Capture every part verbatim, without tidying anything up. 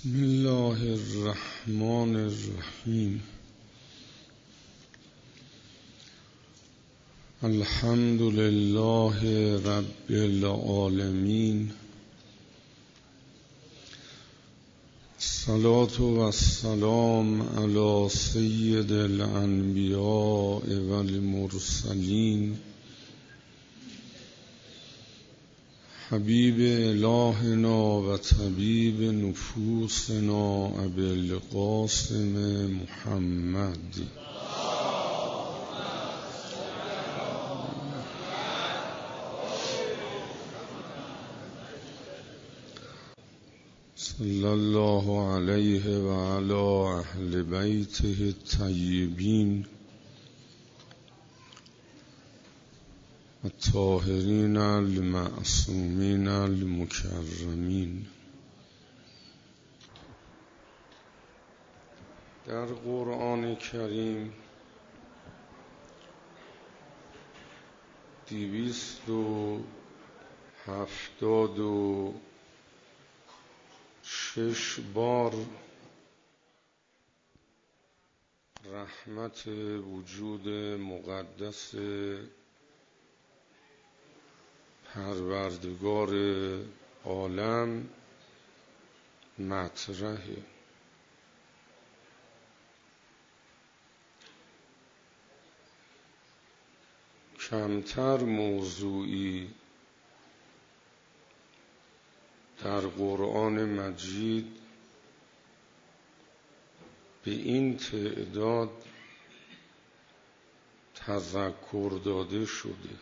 بسم الله الرحمن الرحیم. الحمد لله رب العالمین. الصلاة و السلام علی سید الانبیاء والمرسلین، حبیب الهنا و طبیب نفوسنا ابی القاسم محمد. صلی الله علیه و علی اهل بیته الطیبین الطاهرین المعصومین المکرمین. در قرآن کریم دویست و هفتاد و شش بار رحمت وجود مقدس پروردگار عالم مطرحه. کمتر موضوعی در قرآن مجید به این تعداد تذکر داده شده.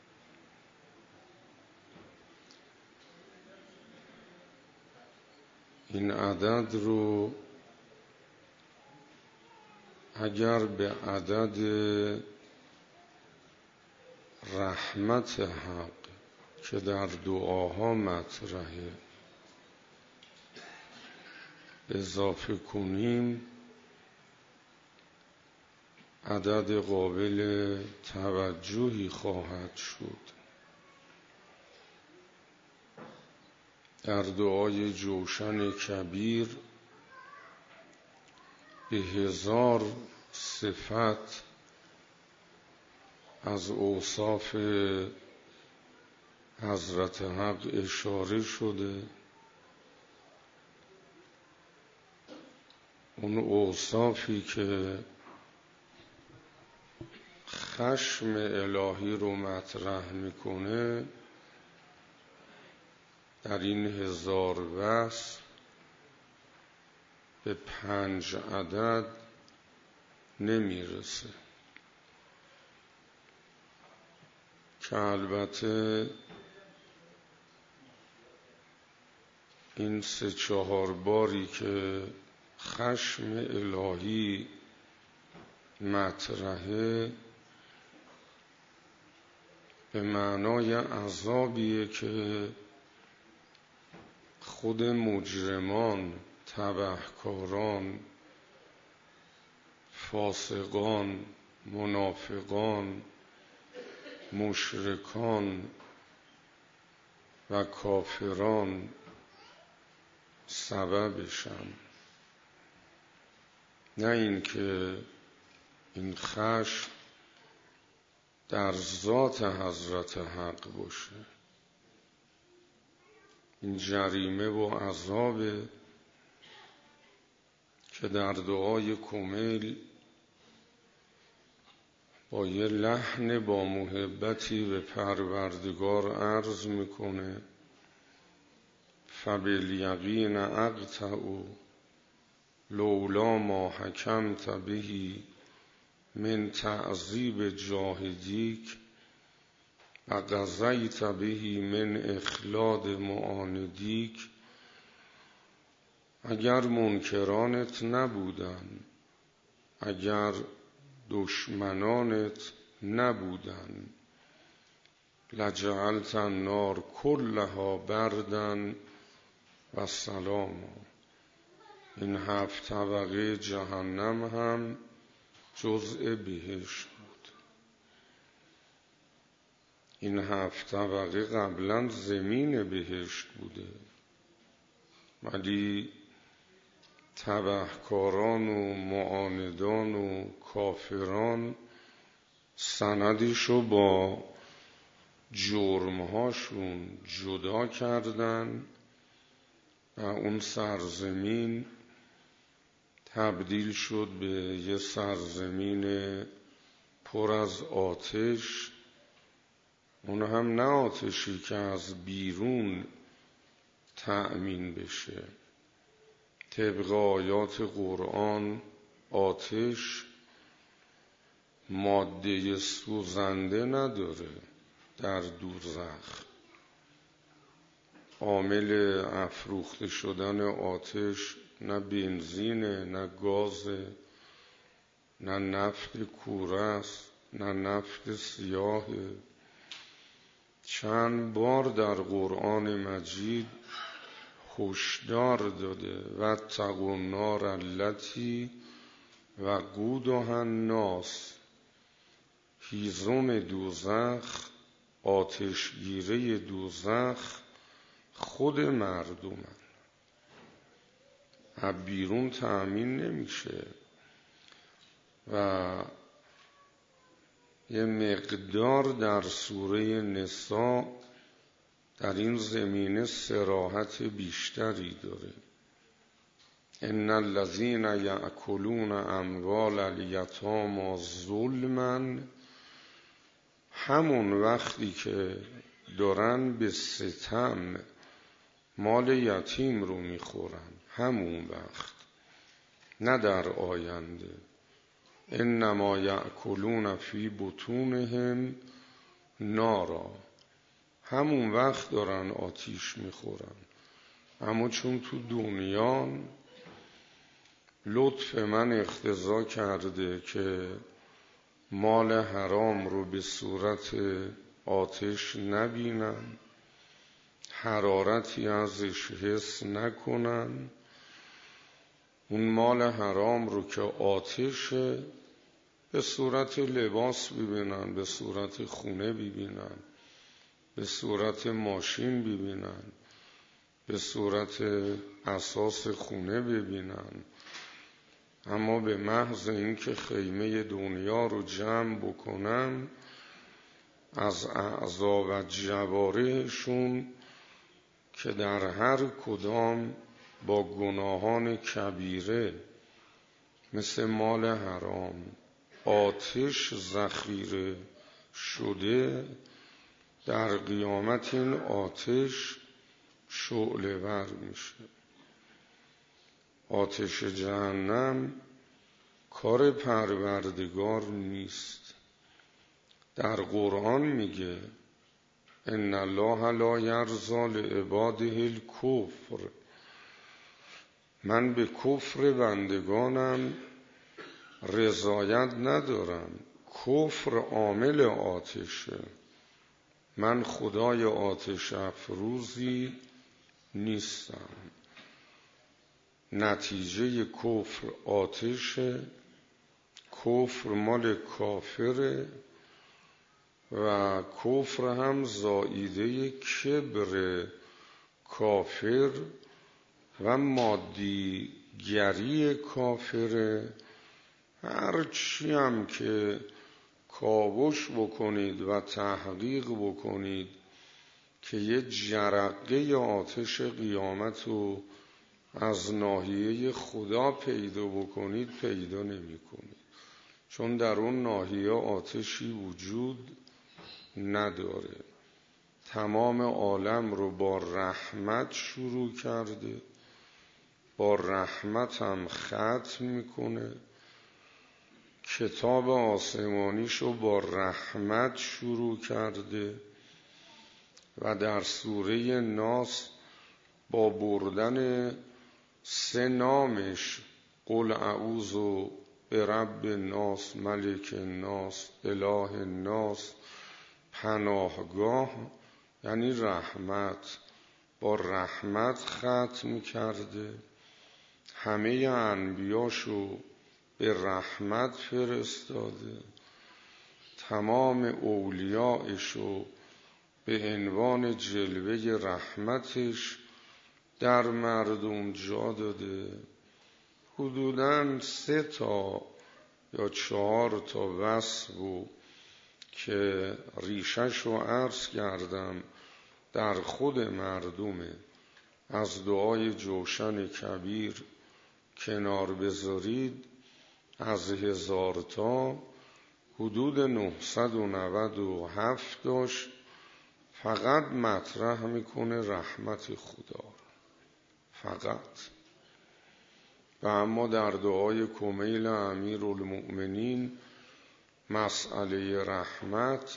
این عدد رو اگر به عدد رحمت حق که در دعاها مطرحه اضافه کنیم، عدد قابل توجهی خواهد شد. در دعای جوشن کبیر به هزار صفت از اوصاف حضرت حق اشاره شده. اون اوصافی که خشم الهی رو مطرح میکنه در این هزار وصف به پنج عدد نمیرسه که البته این سه چهار باری که خشم الهی مطرحه به معنای عذابیه که خود مجرمان، تبهکاران، فاسقان، منافقان، مشرکان و کافران سببشن، نه اینکه این خشم در ذات حضرت حق باشه. این جریمه و عذاب که در دعای کمیل با یه لحن با محبتی به پروردگار عرض میکنه: فبالیقین اقطع لولا ما حکمت به من تعذیب جاهدیک و قضیت به من اخلاد معاندیک. اگر منکرانت نبودن، اگر دشمنانت نبودن، لجعلت النار کلها بردن و سلاما. این هفت طبقه جهنم هم جزء بهشت بود. این هفت طبقه قبلا زمین بهشت بوده، ولی تبهکاران و معاندان و کافران سندشو با جرمهاشون جدا کردن و اون سرزمین تبدیل شد به یه سرزمین پر از آتش، اون هم نه آتشی که از بیرون تأمین بشه. طبق آیات قرآن آتش ماده سوزنده نداره در دوزخ. عامل افروخته شدن آتش نه بنزینه، نه گازه، نه نفت کوره است، نه نفت سیاهه. چند بار در قرآن مجید هشدار داده و اتقوا النار التی وقودها الناس. هیزم دوزخ، آتشگیره دوزخ خود مردمن، از بیرون تأمین نمیشه. و یه مقدار در سوره نساء در این زمینه صراحت بیشتری داره. ان الذین یأکلون اموال الیتامی ظلما، همون وقتی که دارن به ستم مال یتیم رو میخورن، همون وقت، نه در آینده. انما یأکلون فی بطونهم نارا، همون وقت دارن آتیش میخورن. اما چون تو دنیا لطف من اقتضا کرده که مال حرام رو به صورت آتش نبینن، حرارتی ازش حس نکنن، اون مال حرام رو که آتشه به صورت لباس ببینن، به صورت خونه ببینن، به صورت ماشین ببینن، به صورت اساس خونه ببینن. اما به محض اینکه خیمه دنیا رو جمع بکنن، از اعضا و جوارحشون که در هر کدام با گناهان کبیره مثل مال حرام آتش ذخیره شده، در قیامت این آتش شعله ور میشه. آتش جهنم کار پروردگار نیست. در قرآن میگه ان الله لا یرضی لعباده الکفر، من به کفر بندگانم رضایت ندارم. کفر عامل آتشه، من خدای آتش افروزی نیستم. نتیجه کفر آتشه، کفر مال کافره و کفر هم زائیده کبر کافر و مادی گری کافره. هرچی هم که کاوش بکنید و تحقیق بکنید که یه جرقه آتش قیامت رو از ناحیه خدا پیدا بکنید، پیدا نمی کنید، چون در اون ناحیه آتشی وجود نداره. تمام عالم رو با رحمت شروع کرده، با رحمت هم ختم میکنه. کتاب آسمانیشو با رحمت شروع کرده و در سوره ناس با بردن سه نامش، قل اعوذ برب الناس، ملک الناس، اله الناس، پناهگاه، یعنی رحمت، با رحمت ختم کرده. همه انبیاشو به رحمت فرستاده، تمام اولیاءشو به عنوان جلوه رحمتش در مردم جا داده. حدوداً سه تا یا چهار تا وصف که ریشش رو عرض کردم در خود مردمه، از دعای جوشن کبیر کنار بذارید، از هزار تا حدود نهصد و نود و هفت داشت فقط مطرح میکنه رحمت خدا فقط. و اما در دعای کمیل امیرالمؤمنین مسئله رحمت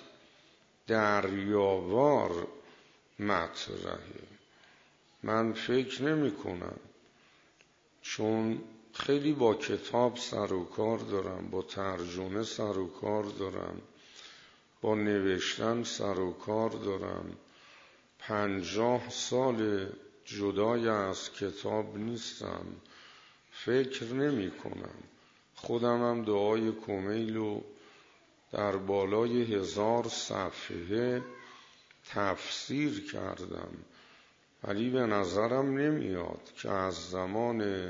دریاوار مطرحه. من فکر نمی کنم، چون خیلی با کتاب سر و کار دارم، با ترجمه سر و کار دارم، با نوشتن سر و کار دارم، پنجاه سال جدای از کتاب نیستم، فکر نمی کنم خودم هم دعای کمیلو در بالای هزار صفحه تفسیر کردم، ولی به نظرم نمیاد که از زمان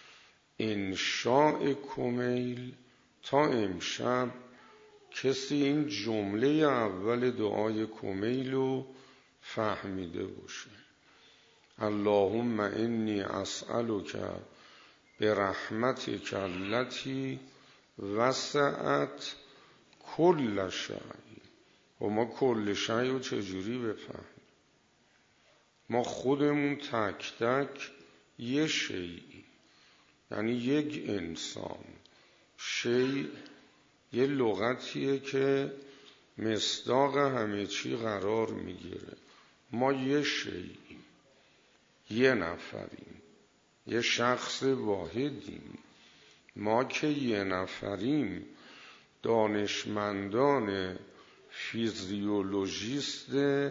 انشاء کمیل تا امشب کسی این جمله اول دعای کمیلو فهمیده باشه. اللهم انی اسألک برحمتک التی وسعت کل شیء. و ما کل شیء رو چجوری بفهمیم؟ ما خودمون تک تک یه شیئی، یعنی یک انسان. شیء یه لغتیه که مصداق همه چی قرار میگیره. ما یه شیئیم، یه نفریم، یه شخص واحدیم. ما که یه نفریم، دانشمندان فیزیولوژیست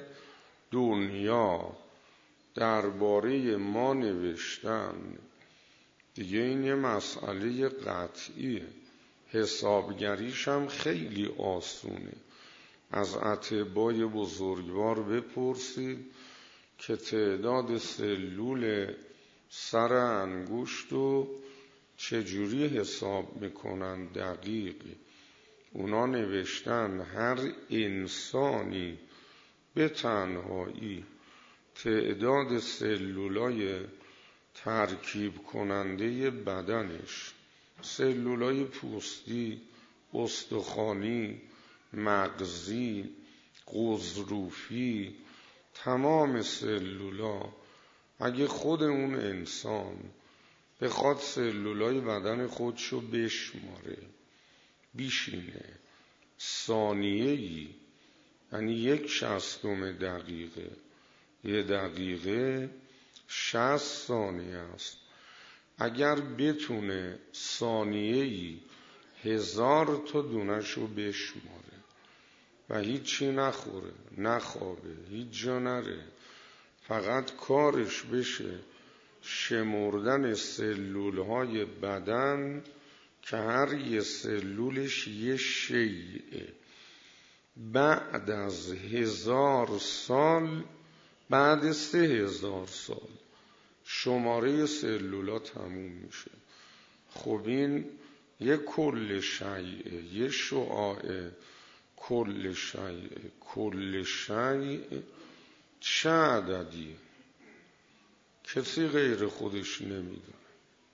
دنیا درباره ما نوشتن، دیگه این یه مسئله قطعیه. حسابگریش هم خیلی آسونه. از اطبای بزرگوار بپرسید که تعداد سلول سر انگشت رو چجوری حساب میکنن دقیقی. اونا نوشتن هر انسانی به تنهایی تعداد سلولای ترکیب کننده بدنش، سلولای پوستی، استخوانی، مغزی، غضروفی، تمام سلولا، اگه خود اون انسان بخواد سلولای بدن خودشو بشماره بیشینه ثانیه‌ای، یعنی یک شصتم دقیقه، یه دقیقه شصت ثانیه است، اگر بتونه ثانیه‌ای هزار تا دونشو بشماره و هیچی نخوره، نخوابه، هیچ جا نره، فقط کارش بشه شمردن سلولهای بدن که هر یه سلولش یه شیئه، بعد از هزار سال، بعد سه هزار سال شماره سلولا تموم میشه. خب این یه کل شیئه، یه شعاعه، کل شیئه. کل شیء چه عددی؟ کسی غیر خودش نمیدونه.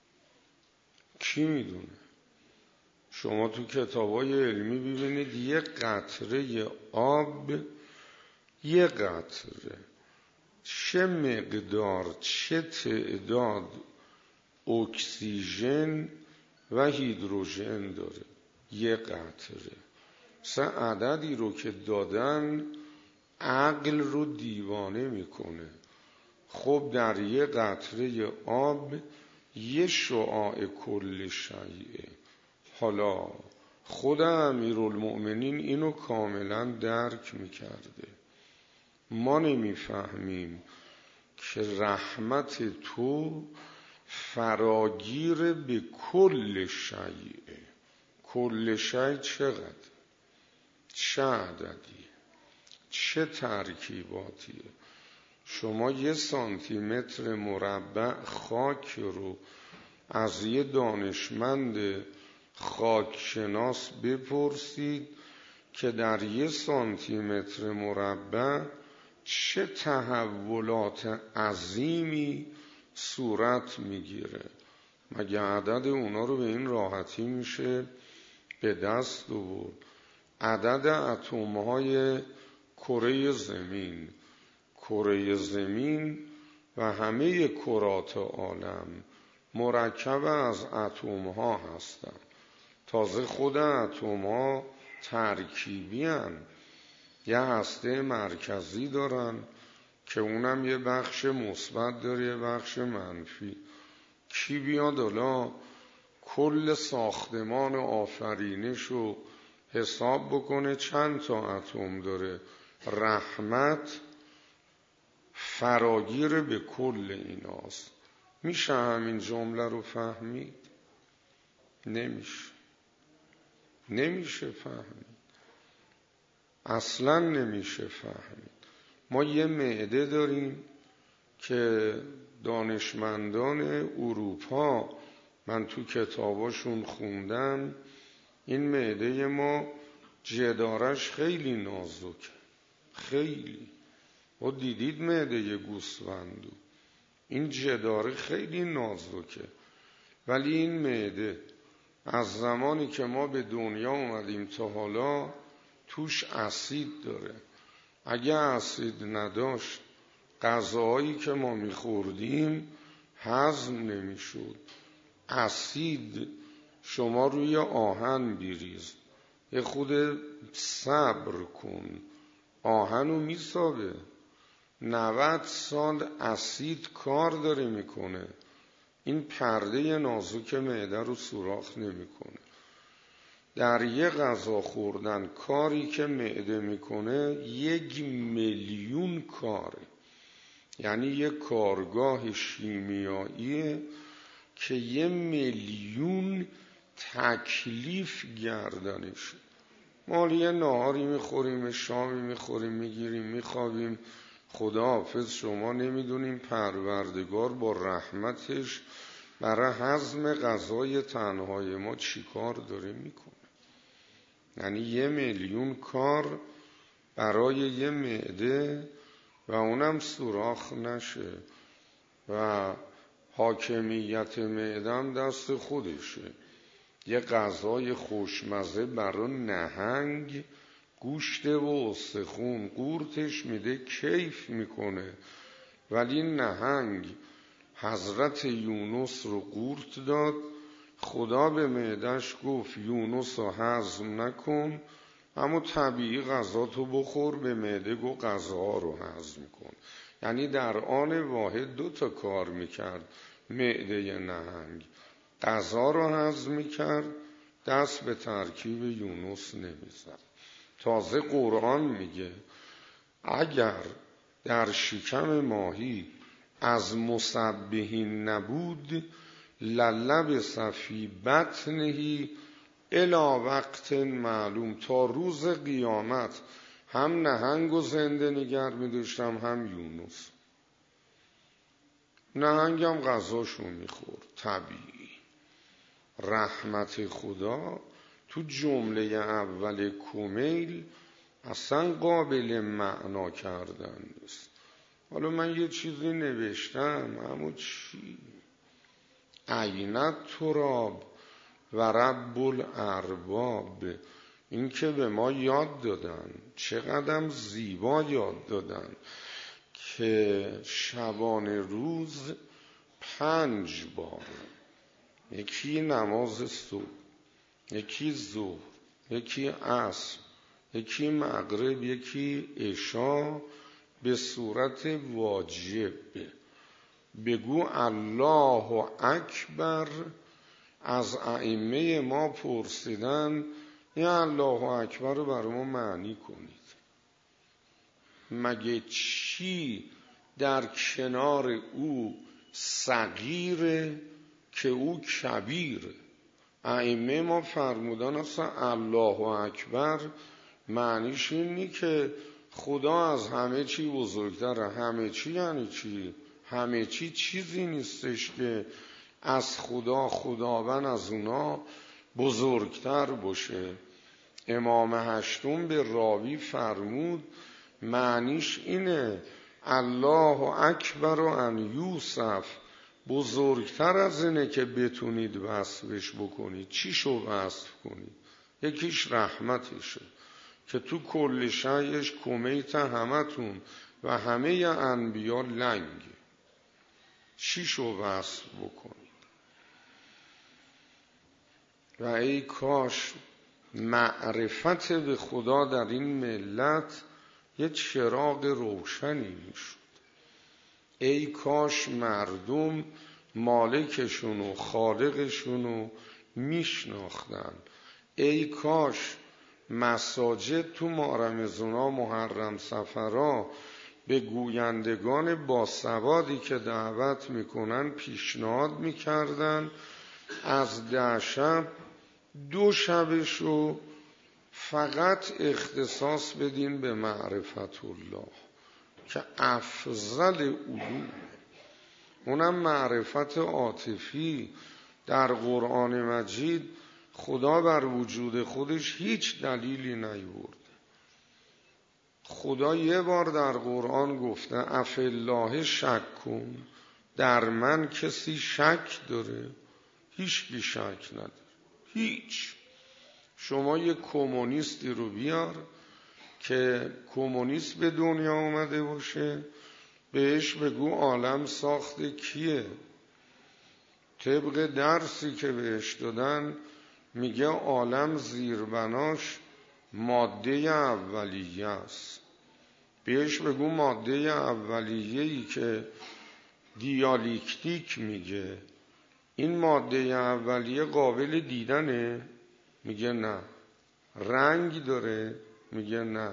کی میدونه؟ شما تو کتابای علمی ببینید یه قطره آب، یه قطره چه مقدار، چه تعداد اکسیژن و هیدروژن داره. یه قطره سه عددی رو که دادن عقل رو دیوانه میکنه. خب در یه قطره آب یه شعاع کل شیئه. حالا خود امیرالمؤمنین اینو کاملا درک میکرده. ما نمیفهمیم که رحمت تو فراگیر به کل شیئه. کل شیء چقدر؟ چه عددی؟ چه ترکیباتیه؟ شما یه سانتی متر مربع خاک رو از یه دانشمند خاکشناس بپرسید که در یه سانتی متر مربع چه تحولات عظیمی صورت میگیره. مگه عدد اونا رو به این راحتی میشه به دست آورد؟ عدد اتم‌های کره زمین کره زمین و همه کرات عالم مرکب از اتم‌ها هستند. تازه خود اتم‌ها ترکیبی هستند. یه هسته مرکزی دارن که اونم یه بخش مثبت داره یه بخش منفی. کی بیاد حالا کل ساختمان آفرینش رو حساب بکنه چند تا اتم داره؟ رحمت فراگیر به کل ایناست. میشه همین جمله رو فهمید؟ نمیشه. نمیشه فهمید. اصلا نمیشه فهمید. ما یه معده داریم که دانشمندان اروپا، من تو کتاباشون خوندم، این معده ما جدارش خیلی نازکه. خیلی. و دیدید معده گوسفندو، این جداره خیلی نازکه. ولی این معده از زمانی که ما به دنیا اومدیم تا حالا توش اسید داره. اگه اسید نداشت غذاهایی که ما میخوردیم هضم نمیشد. اسید شما روی آهن بریز، یه خود صبر کن، آهن رو میسابه. نود سال اسید کار داره میکنه، این پرده نازک معده رو سوراخ نمیکنه. در یه غذا خوردن کاری که معده میکنه یک میلیون کاره. یعنی یه کارگاه شیمیاییه که یه میلیون تکلیف گردنشه. ما یه نهاری میخوریم، شامی میخوریم، میگیریم، میخوابیم، خداحافظ. شما نمیدونیم پروردگار با رحمتش برای هضم غذای تنهای ما چی کار داره میکنه. یعنی یه میلیون کار برای یه معده و اونم سوراخ نشه. و حاکمیت معدم دست خودشه. یه غذای خوشمزه برای نهنگ، گوشت و استخون قورتش میده، کیف میکنه. ولی نهنگ حضرت یونس رو قورت داد، خدا به معدش گفت یونس رو هضم نکن، اما طبیعی غذاتو بخور. به معده گو غذا رو هضم کن. یعنی در آن واحد دو تا کار میکرد معده نهنگ. غذا رو هضم میکرد، دست به ترکیب یونس نمیزد. تازه قرآن میگه اگر در شکم ماهی از مسبحین نبود للبث فی بطنه الی وقت معلوم. تا روز قیامت هم نهنگ و زنده نگر میداشتم هم یونس. نهنگ هم غذاشو میخورد طبیعی. رحمت خدا تو جمله اول کمیل اصلا قابل معنا کردن نیست. حالا من یه چیزی نوشتم، اما چی؟ عینت تراب و رب الارباب. این که به ما یاد دادن، چقدر زیبا یاد دادن که شبانه روز پنج بار، یکی نماز صبح، یکی ظهر، یکی عصر، یکی مغرب، یکی عشا، به صورت واجب بگو الله اکبر. از ائمه ما پرسیدن این الله اکبر رو برای ما معنی کنید. مگه چی در کنار او صغیره که او کبیره؟ ائمه ما فرمودن اصلا الله اکبر معنیش اینی که خدا از همه چی بزرگتره. همه چی یعنی چی؟ همه چی چیزی نیستش که از خدا خداوند از اونا بزرگتر باشه. امام هشتم به راوی فرمود معنیش اینه الله اکبر ان یوسف، بزرگتر از اینه که بتونید وصفش بکنید. چی شو وصف کنید؟ یکیش رحمتشه که تو کل شیش کمیت همتون و همه انبیا لنگه. چی شو وصف بکنید؟ و ای کاش معرفت به خدا در این ملت یه چراغ روشنی میشد. ای کاش مردم مالکشون و خالقشون رو میشناختن. ای کاش مساجد تو ماه رمضان محرم صفرا به گویندگان باسوادی که دعوت میکنن پیشنهاد میکردن از ده شب دو شبشو فقط اختصاص بدین به معرفت الله که افضل علوم، اونم معرفت عاطفی. در قرآن مجید خدا بر وجود خودش هیچ دلیلی نیورده. خدا یه بار در قرآن گفته اف الله شک کن، در من کسی شک داره؟ هیچ کی شک نداره، هیچ. شما یه کمونیستی رو بیار که کمونیست به دنیا اومده باشه، بهش بگو عالم ساخته کیه؟ طبق درسی که بهش دادن میگه عالم زیربناش ماده اولیه است. بهش بگو ماده اولیه‌ای که دیالکتیک میگه این ماده اولیه قابل دیدنه؟ میگه نه. رنگ داره؟ میگه نه.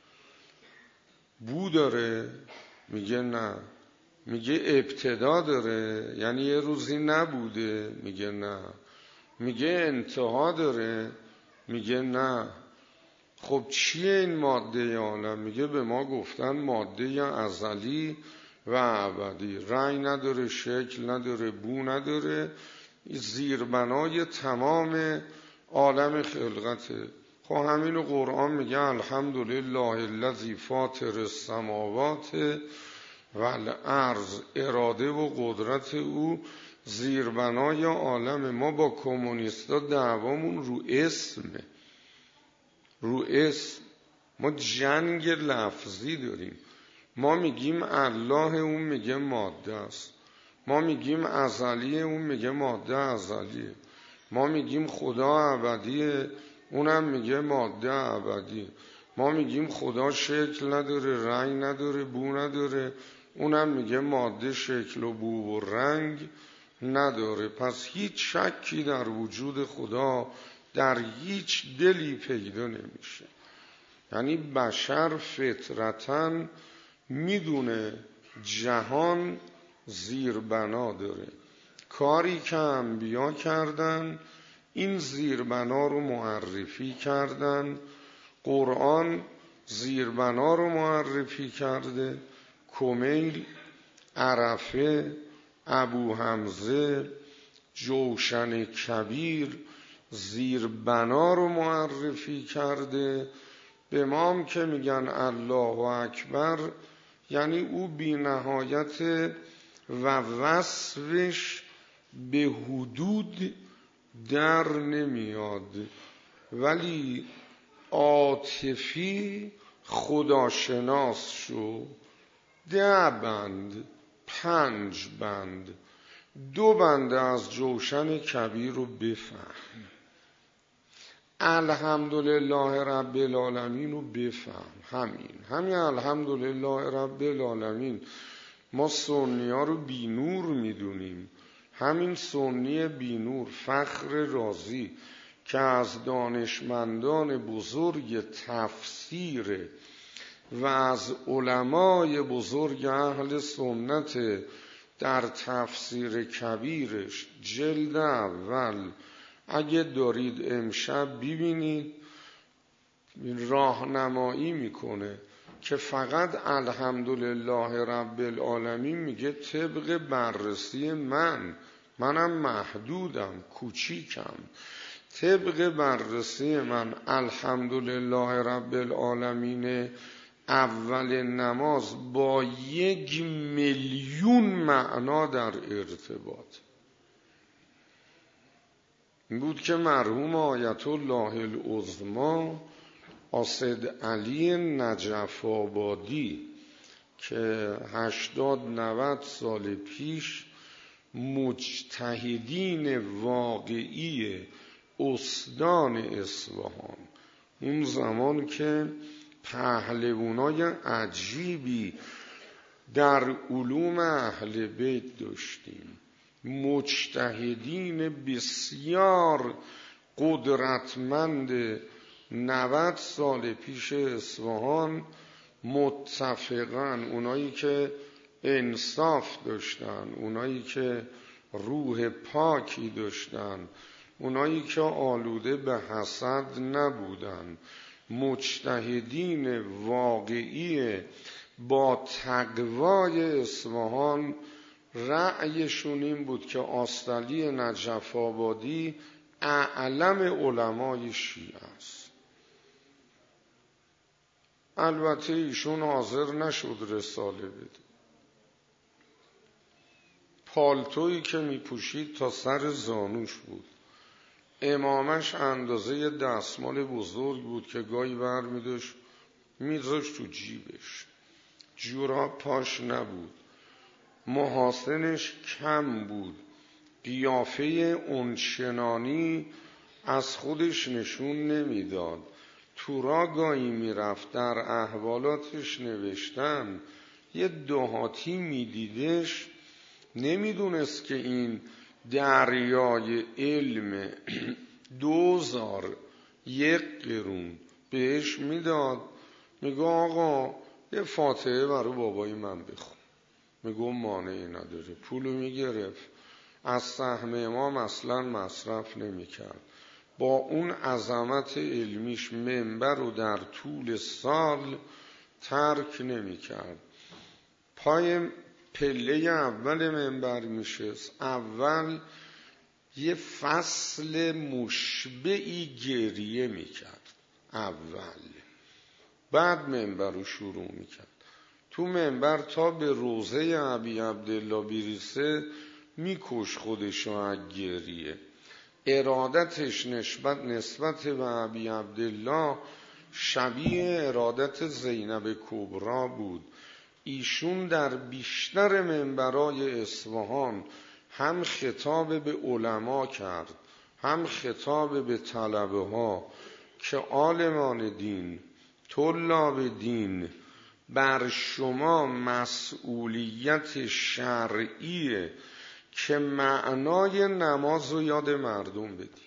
بو داره؟ میگه نه. میگه ابتدا داره یعنی یه روزی نبوده؟ میگه نه. میگه انتها داره؟ میگه نه. خب چیه این ماده عالم؟ میگه به ما گفتن ماده ازلی و ابدی، رنگ نداره، شکل نداره، بو نداره، زیربنای تمام عالم خلقته. خب همینو قرآن میگه الحمدلله الذی فاطر السماوات و الارض، اراده و قدرت او زیربنای عالم. ما با کمونیستا دعوامون رو اسمه، رو اسم. ما جنگ لفظی داریم. ما میگیم الله، اون میگه ماده است. ما میگیم ازلیه، اون میگه ماده ازلیه. ما میگیم خدا ابدیه، اونم میگه ماده ابدیه. ما میگیم خدا شکل نداره، رنگ نداره، بو نداره، اونم میگه ماده شکل و بو و رنگ نداره. پس هیچ شکی در وجود خدا در هیچ دلی پیدا نمیشه. یعنی بشر فطرتاً میدونه جهان زیربنا داره. کاری که انبیا کردن این زیربنا رو معرفی کردن. قرآن زیربنا رو معرفی کرده. کمیل، عرفه، ابو حمزه، جوشن کبیر زیربنا رو معرفی کرده. به ما هم که میگن الله اکبر یعنی او بی نهایت و وصفش به حدود در نمیاد، ولی عاطفی خداشناس شو. ده بند، پنج بند، دو بند از جوشن کبیر رو بفهم. الحمدلله رب العالمین رو بفهم. همین همین الحمدلله رب العالمین. ما سنی ها رو بی نور میدونیم. همین سنی بی نور فخر رازی که از دانشمندان بزرگ تفسیر و از علمای بزرگ اهل سنت در تفسیر کبیرش جلد اول اگه دارید امشب ببینید راهنمایی میکنه که فقط الحمدلله رب العالمین میگه طبق بررسی من منم محدودم، کوچیکم. طبق بررسی من الحمدلله رب العالمین اول نماز با یک میلیون معنا در ارتباط بود که مرحوم آیت الله العظما اسد علی نجف آبادی که هشتاد نود سال پیش مجتهدین واقعی استان اصفهان، اون زمان که پهلوانای عجیبی در علوم اهل بیت داشتیم، مجتهدین بسیار قدرتمند نود سال پیش اصفهان متفقاً، اونایی که انصاف داشتن، اونایی که روح پاکی داشتن، اونایی که آلوده به حسد نبودن، مجتهدین واقعی با تقوای اصفهان، رأیشون این بود که آستعلی نجف آبادی اعلم علمای شیعه است. البته ایشون حاضر نشد رساله بده. پالتویی که می پوشید تا سر زانوش بود، امامش اندازه دستمال بزرگ بود که گاهی بر می داشت می داشت تو جیبش، جوراب پاش نبود، محاسنش کم بود، قیافه اونچنانی از خودش نشون نمیداد. تو را گاهی می رفت در احوالاتش نوشتن یه دهاتی می دیدش، نمیدونست که این دریای علم دوزار یک قرون بهش میداد. میگه آقا یه فاتحه برای بابای من بخون. میگه مانعی نداره. پولو میگرفت، از سهم امام اصلا مصرف نمیکرد. با اون عظمت علمیش منبر رو در طول سال ترک نمیکرد. پای پله اول منبر میشست، اول یه فصل مشبعی گریه میکرد اول، بعد منبر رو شروع میکرد. تو منبر تا به روضه ابی عبدالله بیریسه میکش خودشو از گریه. ارادتش نسبت نسبت به ابی عبدالله شبیه ارادت زینب کبرا بود. ایشون در بیشتر منبرای اصفهان هم خطاب به علما کرد، هم خطاب به طلبه ها که عالمان دین، طلاب دین، بر شما مسئولیت شرعیه که معنای نماز رو یاد مردم بدین.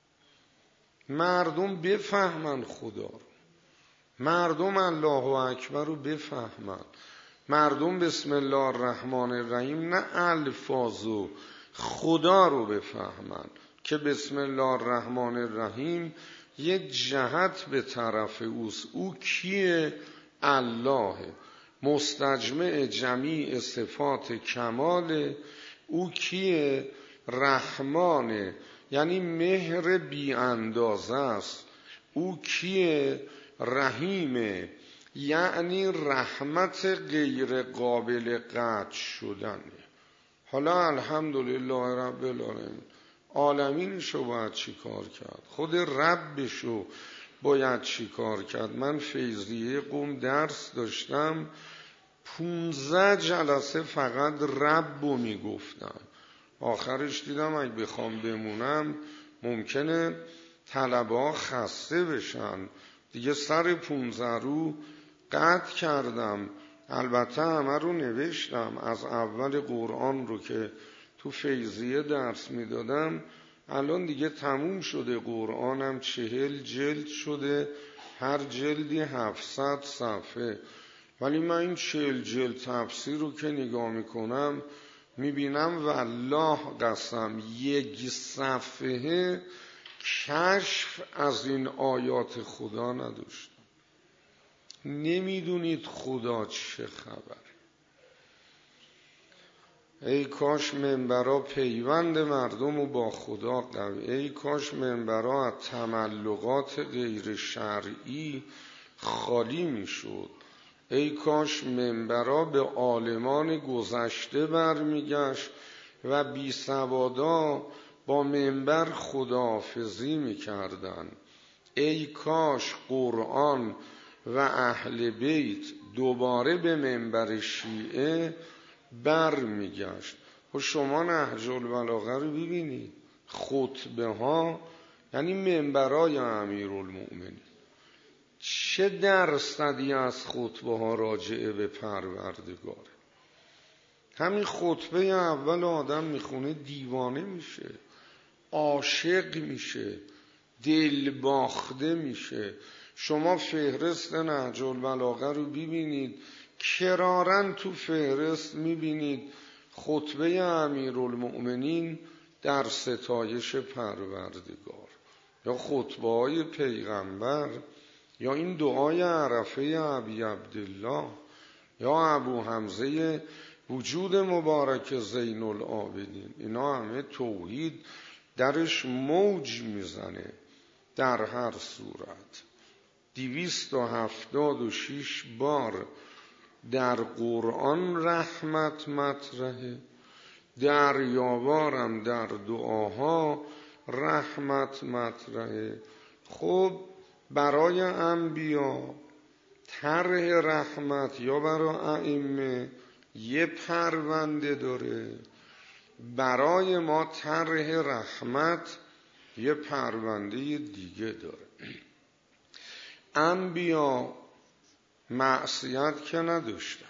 مردم بفهمن خدا رو، مردم الله اکبر رو بفهمن، مردم بسم الله الرحمن الرحیم نه الفاظو خدا رو بفهمن که بسم الله الرحمن الرحیم یه جهت به طرف اوست. او کیه؟ الله، مستجمع جمیع صفات کماله. او کیه؟ رحمانه، یعنی مهر بی اندازه است. او کیه؟ رحیمه، یعنی رحمت غیر قابل قطع شدنه. حالا الحمدلله رب العالمین، عالمینشو باید چی کار کرد؟ خود ربشو باید چی کار کرد؟ من فیضیه قم درس داشتم، پونزده جلسه فقط ربو میگفتم. آخرش دیدم اگه بخوام بمونم ممکنه طلبه ها خسته بشن، دیگه سر پونزده رو قطع کردم. البته همه رو نوشتم، از اول قرآن رو که تو فیضیه درس میدادم، الان دیگه تموم شده. قرآنم چهل جلد شده، هر جلدی هفتصد صفحه. ولی من این چهل جلد تفسیر رو که نگاه میکنم میبینم والله قسم یک صفحه کشف از این آیات خدا نداشتم. نمیدونید خدا چه خبره. ای کاش منبرها پیوند مردم و با خدا قوی، ای کاش منبرها از تملقات غیر شرعی خالی میشد، ای کاش منبرها به عالمان گذشته برمیگشت و بی سوادا با منبر خداحافظی میکردن، ای کاش قرآن و اهل بیت دوباره به منبر شیعه بر میگشت. و شما نهج البلاغه رو ببینید، خطبه ها یعنی منبرای امیرالمؤمنین، چه درصدی از خطبه ها راجعه به پروردگاره. همین خطبه اول آدم میخونه دیوانه میشه، عاشق میشه، دل باخته میشه. شما فهرست نهج البلاغه رو ببینید، کرارن تو فهرست میبینید خطبه امیرالمؤمنین در ستایش پروردگار، یا خطبه های پیغمبر، یا این دعای عرفه ابی عبدالله، یا ابو حمزه وجود مبارک زین العابدین. اینا همه توحید درش موج میزنه. در هر صورت دویست و هفتاد و شیش بار در قرآن رحمت مطرحه، دریاوارم در دعاها رحمت مطرحه. خب برای انبیا طرح رحمت یا برای ائمه یه پرونده داره، برای ما طرح رحمت یه پرونده دیگه داره. انبیا معصیت که نداشتن،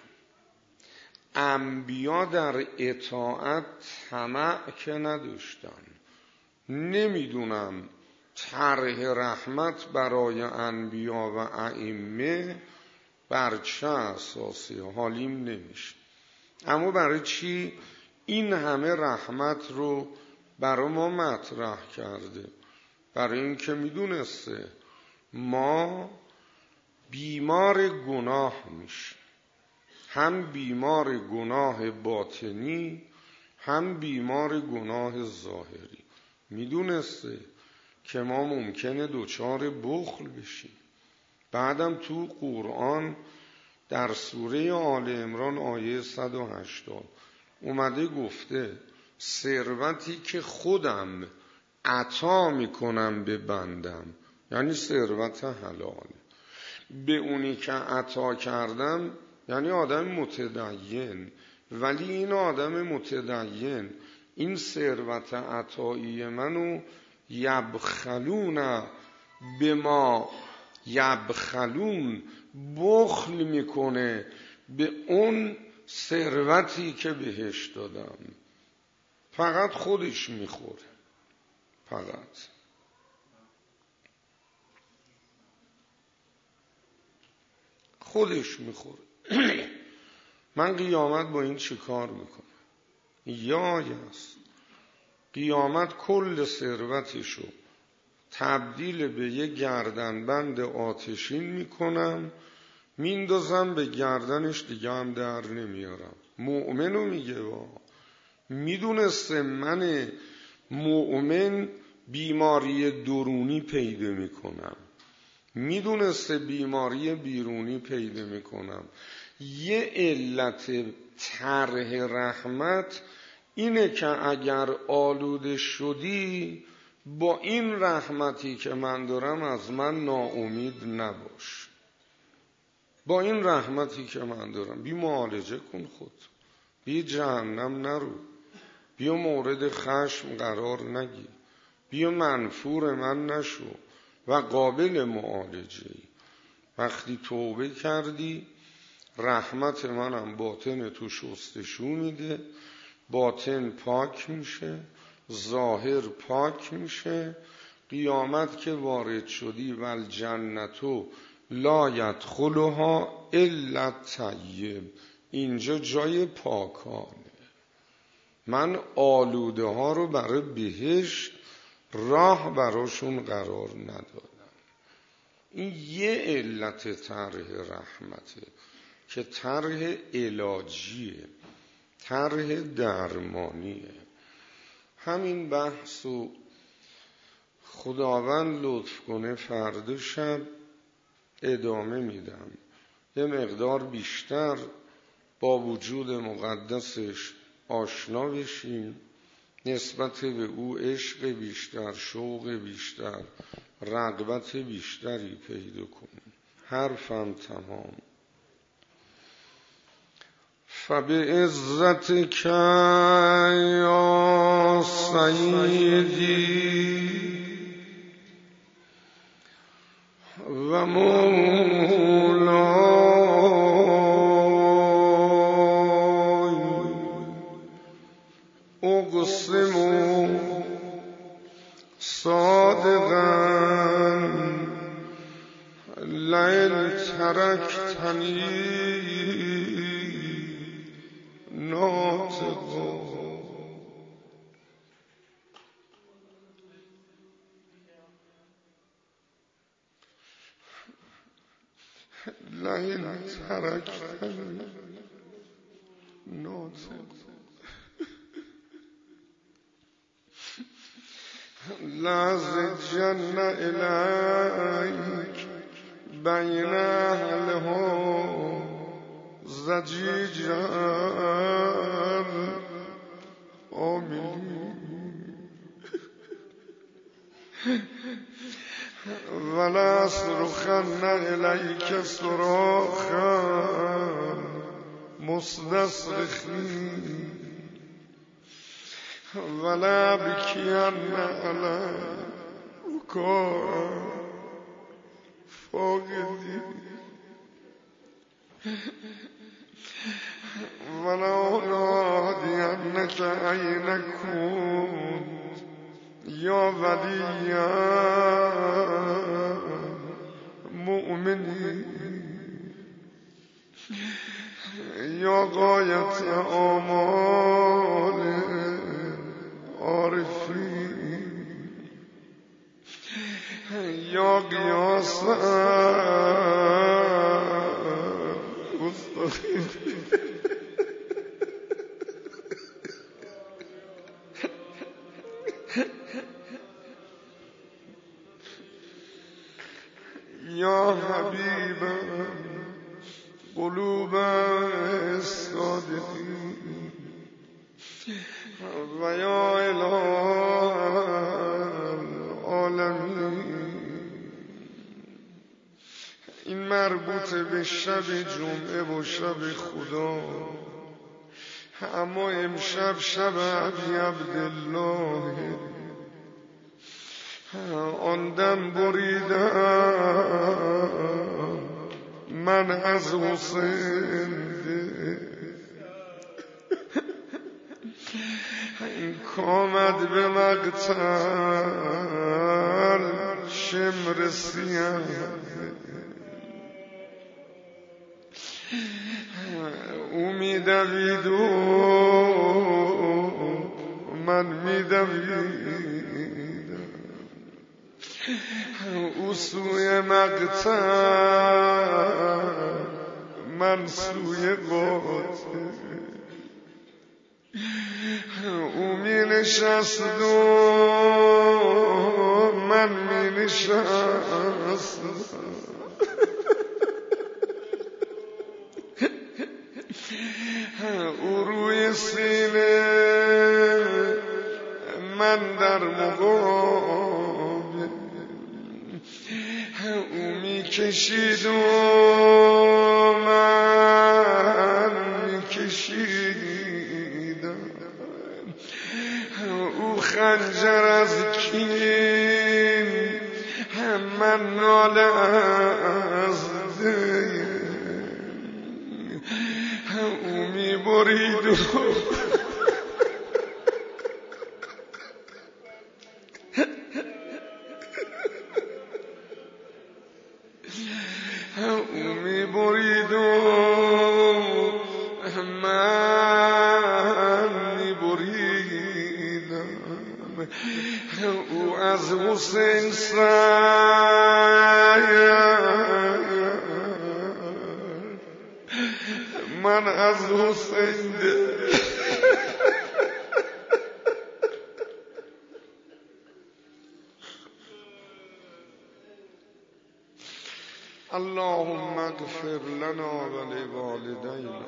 انبیا در اطاعت طمع که نداشتن. نمیدونم طرح رحمت برای انبیا و ائمه بر چه اساسی، حالیم نمیشه. اما برای چی این همه رحمت رو برای ما مطرح کرده؟ برای اینکه میدونسته ما بیمار گناه میشه، هم بیمار گناه باطنی هم بیمار گناه ظاهری. میدونسته که ما ممکنه دچار بخل بشیم. بعدم تو قرآن در سوره آل عمران آیه صد و هشتاد اومده گفته ثروتی که خودم عطا میکنم به بندم، یعنی ثروت حلاله، به اونی که عطا کردم یعنی آدم متدین، ولی این آدم متدین این ثروت عطایی منو یبخلون به ما یبخلون بخل میکنه به اون ثروتی که بهش دادم. فقط خودش میخوره، فقط خودش میخوره. من قیامت با این چی کار میکنم؟ یا یست قیامت کل ثروتشو تبدیل به یه گردنبند آتشین میکنم، میندازم به گردنش، دیگه هم در نمیارم. مؤمنو میگه وا میدونسته من مؤمن بیماری درونی پیدا میکنم، میدونسته بیماری بیرونی پیدا میکنم. یه علت طرح رحمت اینه که اگر آلوده شدی با این رحمتی که من دارم از من ناامید نباش. با این رحمتی که من دارم بی معالجه کن خود، بی جهنم نرو، بیا مورد خشم قرار نگیر، بیا منفور من نشو و قابل معالجه. وقتی توبه کردی رحمت منم باطن تو شستشو میده، باطن پاک میشه، ظاهر پاک میشه. قیامت که وارد شدی والجنتو لا یدخلها الا الطیب، اینجا جای پاکانه. من آلوده ها رو برای بهشت راه براشون قرار ندادم. این یه علت طرح رحمته که طرح علاجیه. طرح درمانیه. همین بحث و خداوند لطف کنه فردا شب ادامه میدم، یه مقدار بیشتر با وجود مقدسش آشنا بشیم، نسبت به او عشق بیشتر، شوق بیشتر، رغبت بیشتری پیدا کنیم. حرفم تمام. فبعزتک یا سیدی و مولای اقسم صادقا لئن ترکتنی ناطقا. لئن ترکتنی ناطقا لأزجن إلیک بین اهلها زجیجا. آمین. ولا صرخن الیک صراخا مستصرخین ولا بکین علیک فاقدین ولا نادینک این کن یا ولی مؤمنی یا غایت آمال عارفین یا قیاس مستقیم یا حبیب قلوب الصادقین و یا اله العالمین. این مربوط به شب جمعه و شب خدا، اما امشب شب ابی عبدالله. آن دم بریدم من از حسین این کامد به مقتل شمر سیاه. او میدوید و من میدویدم، او سوی مقتل من سوی قاتل. او می نشست و من می نشست، او روی سینه من در مقابل. او می کشید و من می کشیدم. او خنجر از کین من ناله از دین. او می برید و او می برید و من می بریدم. او از حسین سر من از حسین اللهم اغفر لنا ولوالدينا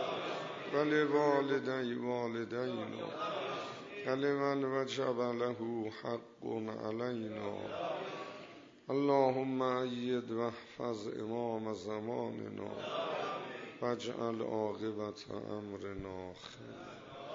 ولوالدي والدينا ولمن وجب له حق علينا. اللهم أيد واحفظ إمام زماننا واجعل عاقبة أمرنا خير.